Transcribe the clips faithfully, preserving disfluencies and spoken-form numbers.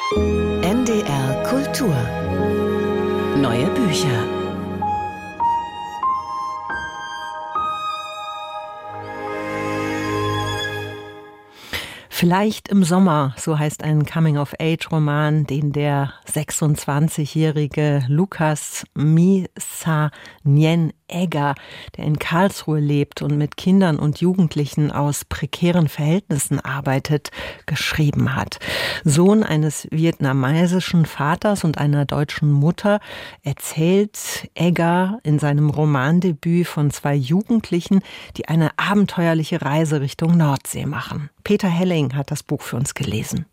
N D R Kultur. Neue Bücher. Vielleicht im Sommer, so heißt ein Coming-of-Age-Roman, den der sechsundzwanzigjährige Lukas Misa Nyen Egger, der in Karlsruhe lebt und mit Kindern und Jugendlichen aus prekären Verhältnissen arbeitet, geschrieben hat. Sohn eines vietnamesischen Vaters und einer deutschen Mutter erzählt Egger in seinem Romandebüt von zwei Jugendlichen, die eine abenteuerliche Reise Richtung Nordsee machen. Peter Helling hat das Buch für uns gelesen.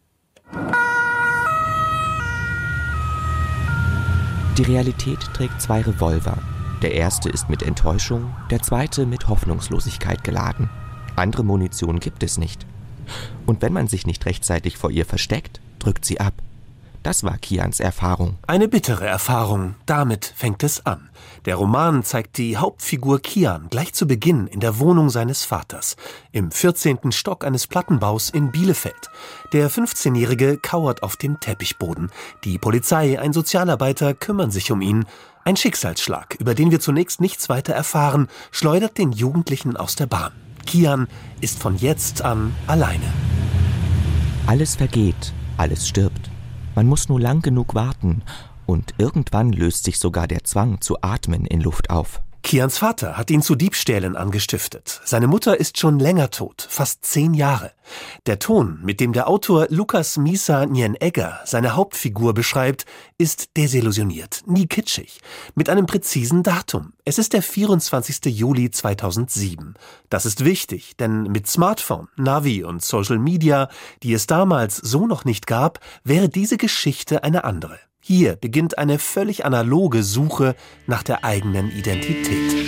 Die Realität trägt zwei Revolver. Der erste ist mit Enttäuschung, der zweite mit Hoffnungslosigkeit geladen. Andere Munition gibt es nicht. Und wenn man sich nicht rechtzeitig vor ihr versteckt, drückt sie ab. Das war Kians Erfahrung. Eine bittere Erfahrung, damit fängt es an. Der Roman zeigt die Hauptfigur Kian gleich zu Beginn in der Wohnung seines Vaters, im vierzehnten Stock eines Plattenbaus in Bielefeld. Der fünfzehnjährige kauert auf dem Teppichboden. Die Polizei, ein Sozialarbeiter kümmern sich um ihn. Ein Schicksalsschlag, über den wir zunächst nichts weiter erfahren, schleudert den Jugendlichen aus der Bahn. Kian ist von jetzt an alleine. Alles vergeht, alles stirbt. Man muss nur lang genug warten und irgendwann löst sich sogar der Zwang zu atmen in Luft auf. Kians Vater hat ihn zu Diebstählen angestiftet. Seine Mutter ist schon länger tot, fast zehn Jahre. Der Ton, mit dem der Autor Lukas Misa Nyen Egger seine Hauptfigur beschreibt, ist desillusioniert, nie kitschig, mit einem präzisen Datum. Es ist der vierundzwanzigster Juli zweitausendsieben. Das ist wichtig, denn mit Smartphone, Navi und Social Media, die es damals so noch nicht gab, wäre diese Geschichte eine andere. Hier beginnt eine völlig analoge Suche nach der eigenen Identität.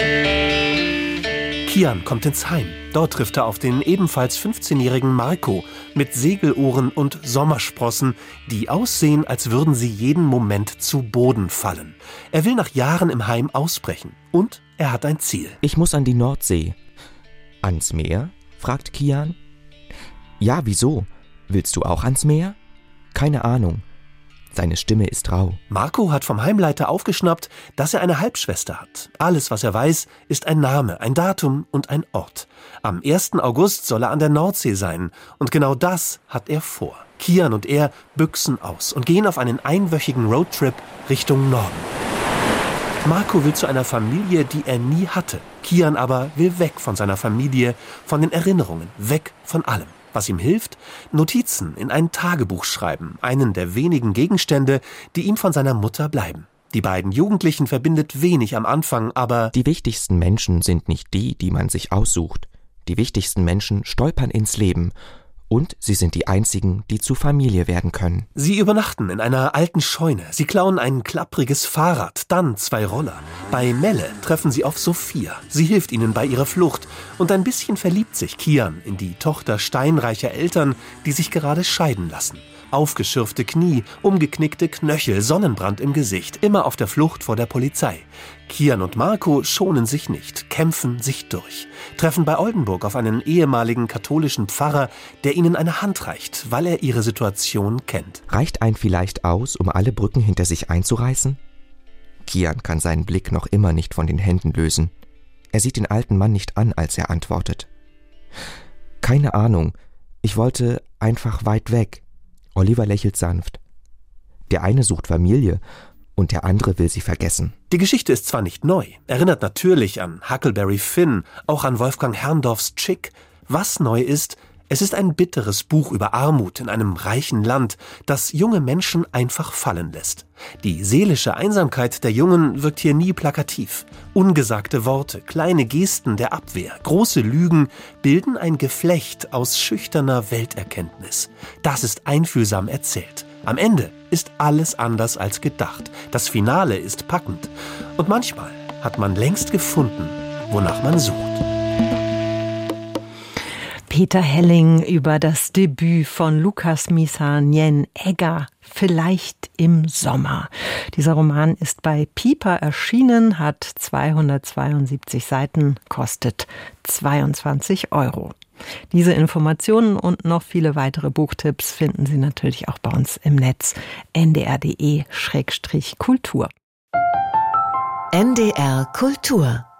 Kian kommt ins Heim. Dort trifft er auf den ebenfalls fünfzehnjährigen Marco mit Segelohren und Sommersprossen, die aussehen, als würden sie jeden Moment zu Boden fallen. Er will nach Jahren im Heim ausbrechen und er hat ein Ziel. Ich muss an die Nordsee. Ans Meer? Fragt Kian. Ja, wieso? Willst du auch ans Meer? Keine Ahnung. Seine Stimme ist rau. Marco hat vom Heimleiter aufgeschnappt, dass er eine Halbschwester hat. Alles, was er weiß, ist ein Name, ein Datum und ein Ort. Am ersten August soll er an der Nordsee sein. Und genau das hat er vor. Kian und er büchsen aus und gehen auf einen einwöchigen Roadtrip Richtung Norden. Marco will zu einer Familie, die er nie hatte. Kian aber will weg von seiner Familie, von den Erinnerungen, weg von allem. Was ihm hilft? Notizen in ein Tagebuch schreiben, einen der wenigen Gegenstände, die ihm von seiner Mutter bleiben. Die beiden Jugendlichen verbindet wenig am Anfang, aber die wichtigsten Menschen sind nicht die, die man sich aussucht. Die wichtigsten Menschen stolpern ins Leben. Und sie sind die einzigen, die zu Familie werden können. Sie übernachten in einer alten Scheune. Sie klauen ein klappriges Fahrrad, dann zwei Roller. Bei Melle treffen sie auf Sophia. Sie hilft ihnen bei ihrer Flucht. Und ein bisschen verliebt sich Kian in die Tochter steinreicher Eltern, die sich gerade scheiden lassen. Aufgeschürfte Knie, umgeknickte Knöchel, Sonnenbrand im Gesicht, immer auf der Flucht vor der Polizei. Kian und Marco schonen sich nicht, kämpfen sich durch, treffen bei Oldenburg auf einen ehemaligen katholischen Pfarrer, der ihnen eine Hand reicht, weil er ihre Situation kennt. Reicht ein vielleicht aus, um alle Brücken hinter sich einzureißen? Kian kann seinen Blick noch immer nicht von den Händen lösen. Er sieht den alten Mann nicht an, als er antwortet. Keine Ahnung, ich wollte einfach weit weg. Oliver lächelt sanft. Der eine sucht Familie und der andere will sie vergessen. Die Geschichte ist zwar nicht neu, erinnert natürlich an Huckleberry Finn, auch an Wolfgang Herrndorfs Chick. Was neu ist, es ist ein bitteres Buch über Armut in einem reichen Land, das junge Menschen einfach fallen lässt. Die seelische Einsamkeit der Jungen wirkt hier nie plakativ. Ungesagte Worte, kleine Gesten der Abwehr, große Lügen bilden ein Geflecht aus schüchterner Welterkenntnis. Das ist einfühlsam erzählt. Am Ende ist alles anders als gedacht. Das Finale ist packend. Und manchmal hat man längst gefunden, wonach man sucht. Peter Helling über das Debüt von Lukas Misa Nyen Egger, Vielleicht im Sommer. Dieser Roman ist bei Piper erschienen, hat zweihundertzweiundsiebzig Seiten, kostet zweiundzwanzig Euro. Diese Informationen und noch viele weitere Buchtipps finden Sie natürlich auch bei uns im Netz n d r punkt d e Schrägstrich Kultur. N D R Kultur